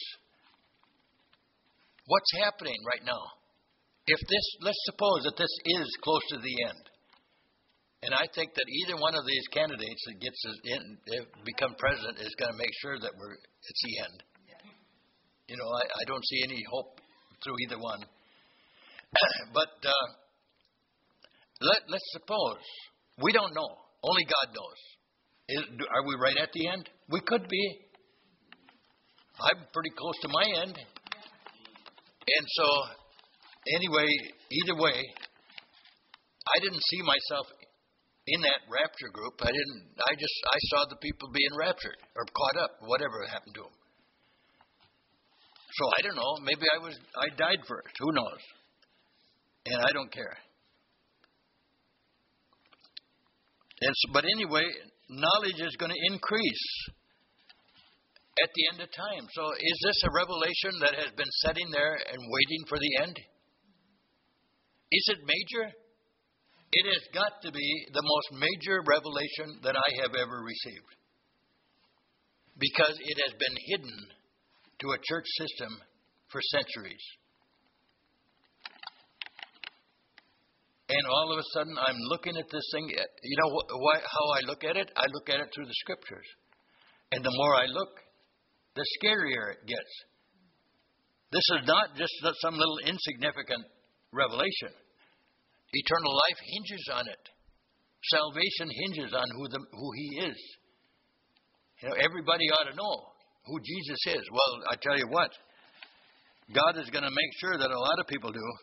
What's happening right now? If this, let's suppose that this is close to the end. And I think that either one of these candidates that gets in, become president is going to make sure that we're it's the end. You know, I, I don't see any hope through either one. But uh, let, let's suppose. We don't know. Only God knows. Is, are we right at the end? We could be. I'm pretty close to my end. And so, anyway, either way, I didn't see myself in that rapture group. I didn't. I just I saw the people being raptured or caught up, whatever happened to them. So I don't know. Maybe I was. I died first. Who knows? And I don't care. And so, but anyway, knowledge is going to increase at the end of time. So is this a revelation that has been sitting there and waiting for the end? Is it major? It has got to be the most major revelation that I have ever received. Because it has been hidden to a church system for centuries. And all of a sudden, I'm looking at this thing. You know wh- why, how I look at it? I look at it through the Scriptures. And the more I look, the scarier it gets. This is not just some little insignificant revelation. Eternal life hinges on it. Salvation hinges on who the, who He is. You know, everybody ought to know who Jesus is. Well, I tell you what, God is going to make sure that a lot of people do.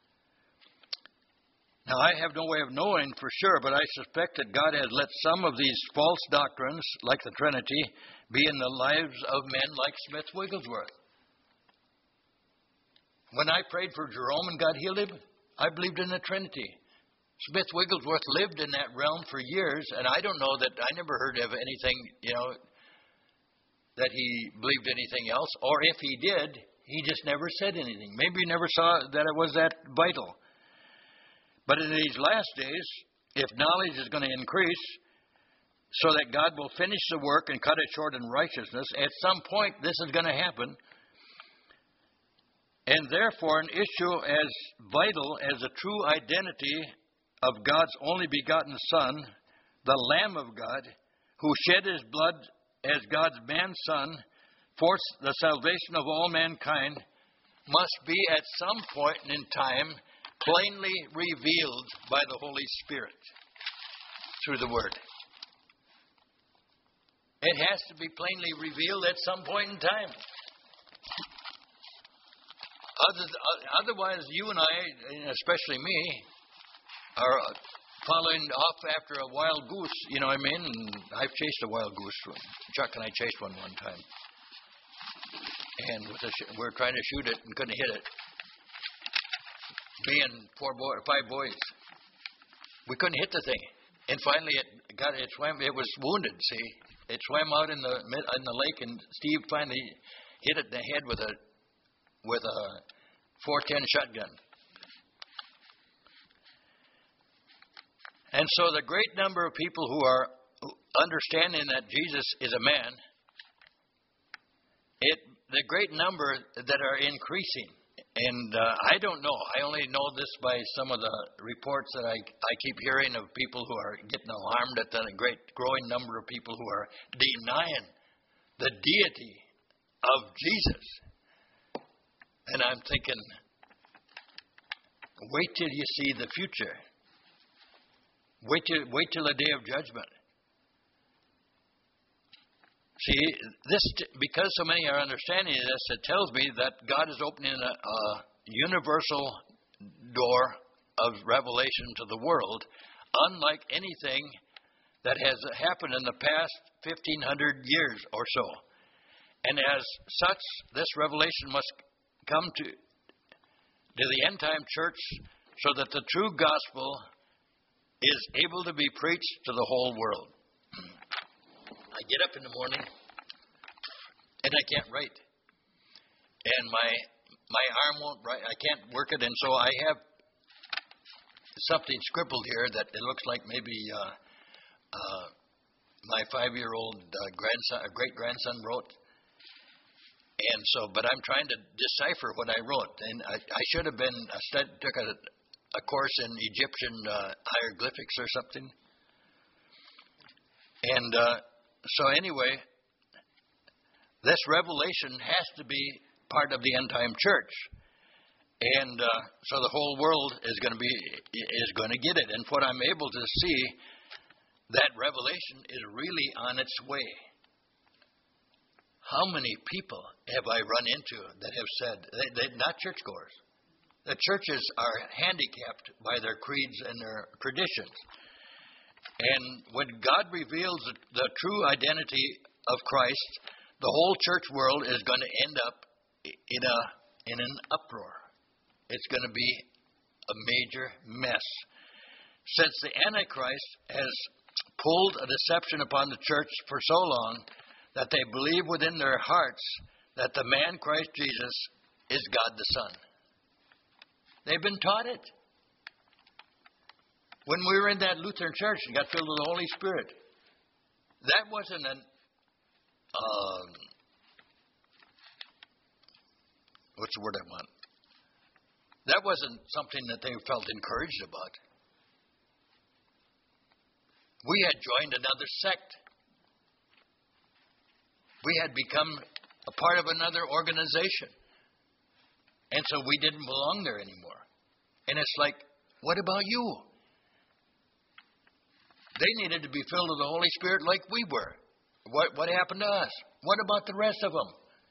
Now, I have no way of knowing for sure, but I suspect that God has let some of these false doctrines, like the Trinity, be in the lives of men like Smith Wigglesworth. When I prayed for Jerome and God healed him, I believed in the Trinity. Smith Wigglesworth lived in that realm for years, and I don't know that I never heard of anything, you know, that he believed anything else. Or if he did, he just never said anything. Maybe he never saw that it was that vital. But in these last days, if knowledge is going to increase so that God will finish the work and cut it short in righteousness, at some point this is going to happen. And therefore, an issue as vital as the true identity of God's only begotten Son, the Lamb of God, who shed His blood as God's man-son for the salvation of all mankind, must be at some point in time plainly revealed by the Holy Spirit through the Word. It has to be plainly revealed at some point in time. Otherwise, you and I, especially me, are following off after a wild goose, you know what I mean? And I've chased a wild goose. Chuck and I chased one one time. And with a, we were trying to shoot it and couldn't hit it. Me and four boy, five boys. We couldn't hit the thing. And finally it got it swam it was wounded, see. It swam out in the in the lake, and Steve finally hit it in the head with a with a four ten shotgun. And so the great number of people who are understanding that Jesus is a man, it the great number that are increasing. And uh, I don't know. I only know this by some of the reports that I, I keep hearing of people who are getting alarmed at the great growing number of people who are denying the deity of Jesus. And I'm thinking, wait till you see the future. Wait till, wait till the day of judgment. See, this because so many are understanding this, it tells me that God is opening a, a universal door of revelation to the world, unlike anything that has happened in the past fifteen hundred years or so. And as such, this revelation must come to, to the end-time church so that the true gospel is able to be preached to the whole world. I get up in the morning and I can't write, and my my arm won't write. I can't work it, and so I have something scribbled here that it looks like maybe uh, uh, my five-year-old uh, grandson, or great grandson, wrote. And so, but I'm trying to decipher what I wrote, and I, I should have been I stud, took a, a course in Egyptian uh, hieroglyphics or something, and. Uh, So anyway, this revelation has to be part of the end-time church, and uh, so the whole world is going to be is going to get it. And what I'm able to see, that revelation is really on its way. How many people have I run into that have said they, they're not churchgoers? The churches are handicapped by their creeds and their traditions. And when God reveals the true identity of Christ, the whole church world is going to end up in a in an uproar. It's going to be a major mess. Since the Antichrist has pulled a deception upon the church for so long that they believe within their hearts that the man Christ Jesus is God the Son. They've been taught it. When we were in that Lutheran church and got filled with the Holy Spirit, that wasn't an, um, what's the word I want? That wasn't something that they felt encouraged about. We had joined another sect. We had become a part of another organization. And so we didn't belong there anymore. And it's like, what about you? They needed to be filled with the Holy Spirit like we were. What, what happened to us? What about the rest of them?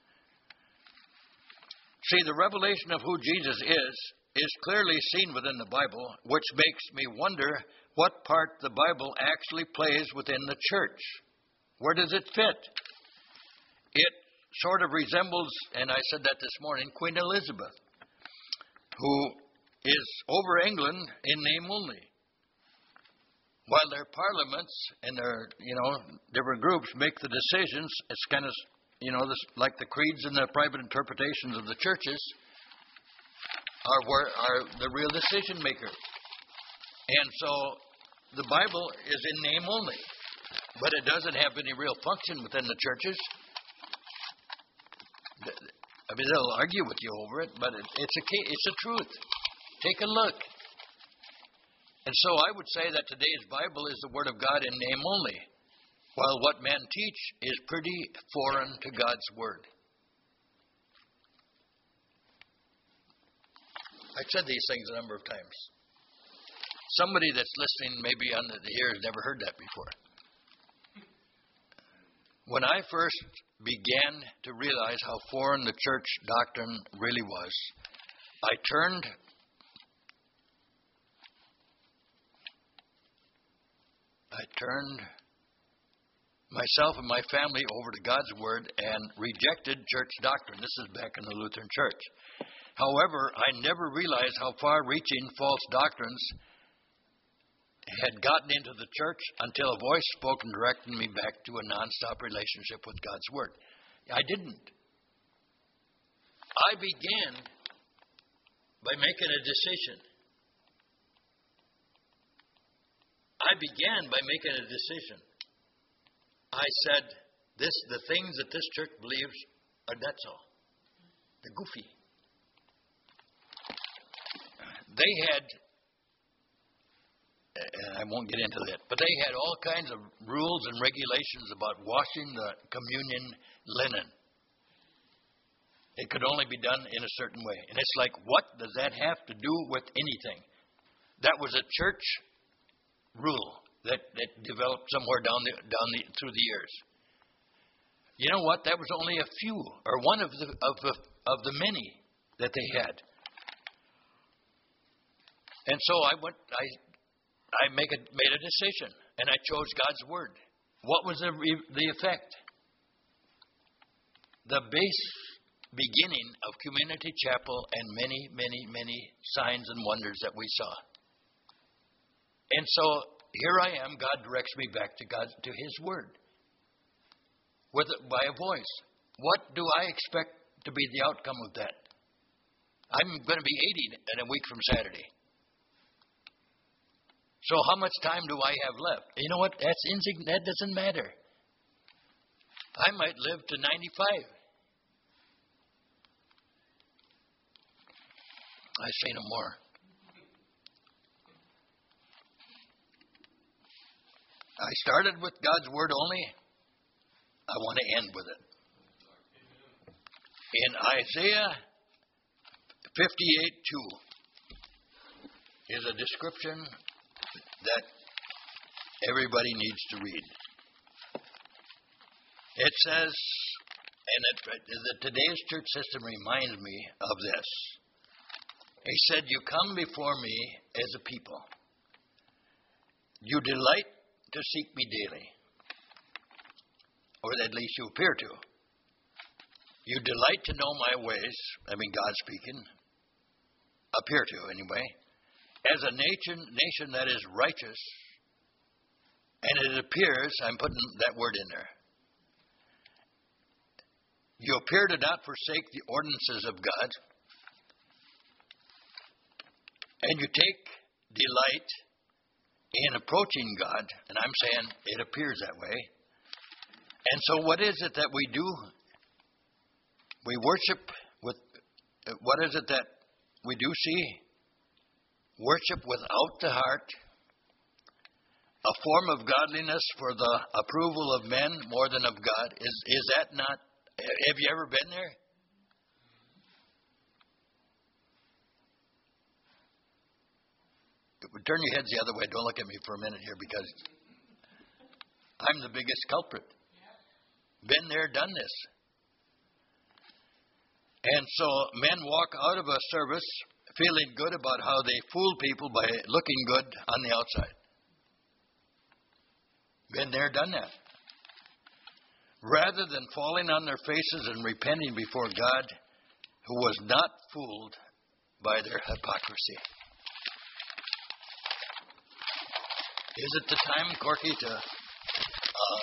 See, the revelation of who Jesus is is clearly seen within the Bible, which makes me wonder what part the Bible actually plays within the church. Where does it fit? It sort of resembles, and I said that this morning, Queen Elizabeth, who is over England in name only. While their parliaments and their, you know, different groups make the decisions, it's kind of, you know, this, like the creeds and the private interpretations of the churches are where are the real decision maker. And so the Bible is in name only, but it doesn't have any real function within the churches. I mean, they'll argue with you over it, but it, it's a it's a truth. Take a look. And so I would say that today's Bible is the Word of God in name only, while what men teach is pretty foreign to God's Word. I've said these things a number of times. Somebody that's listening maybe on the ear has never heard that before. When I first began to realize how foreign the church doctrine really was, I turned I turned myself and my family over to God's Word and rejected church doctrine. This is back in the Lutheran Church. However, I never realized how far-reaching false doctrines had gotten into the church until a voice spoke and directed me back to a nonstop relationship with God's Word. I didn't. I began by making a decision. I began by making a decision. I said, "This, the things that this church believes are that's all. They're goofy." They had, and I won't get into that, but they had all kinds of rules and regulations about washing the communion linen. It could only be done in a certain way. And it's like, what does that have to do with anything? That was a church rule that, that developed somewhere down the down the through the years. You know what? That was only a few, or one of the of the of the many that they had. And so I went. I I make a, made a decision, and I chose God's Word. What was the the effect? The base beginning of Community Chapel and many, many, many signs and wonders that we saw. And so here I am. God directs me back to God, to His Word, with by a voice. What do I expect to be the outcome of that? I'm going to be eighty in a week from Saturday. So how much time do I have left? You know what? That's insignificant. That doesn't matter. I might live to ninety-five. I say no more. I started with God's Word only. I want to end with it. In Isaiah fifty-eight two is a description that everybody needs to read. It says, and it, the today's church system reminds me of this. He said, "You come before me as a people. You delight to seek me daily." Or at least you appear to. "You delight to know my ways," I mean God speaking, appear to anyway, "as a nation, nation that is righteous." And it appears, I'm putting that word in there. "You appear to not forsake the ordinances of God, and you take delight in approaching God, and I'm saying it appears that way. And so what is it that we do? We worship with, what is it that we do see? Worship without the heart, a form of godliness for the approval of men more than of God. Is is that not, have you ever been there? Turn your heads the other way. Don't look at me for a minute here, because I'm the biggest culprit. Been there, done this. And so men walk out of a service feeling good about how they fool people by looking good on the outside. Been there, done that. Rather than falling on their faces and repenting before God, who was not fooled by their hypocrisy. Is it the time, Corky, to uh,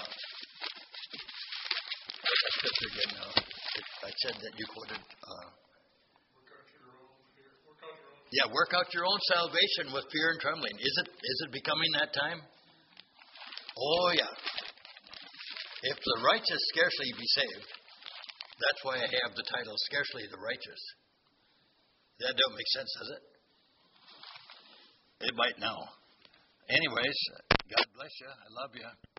what's that scripture again now? I said that you quoted. Uh, Work out your own fear. Work out your own. yeah, work out your own salvation with fear and trembling. Is it? Is it becoming that time? Oh yeah. If the righteous scarcely be saved, that's why I have the title "Scarcely the Righteous." That don't make sense, does it? It might now. Anyways, God bless you. I love you.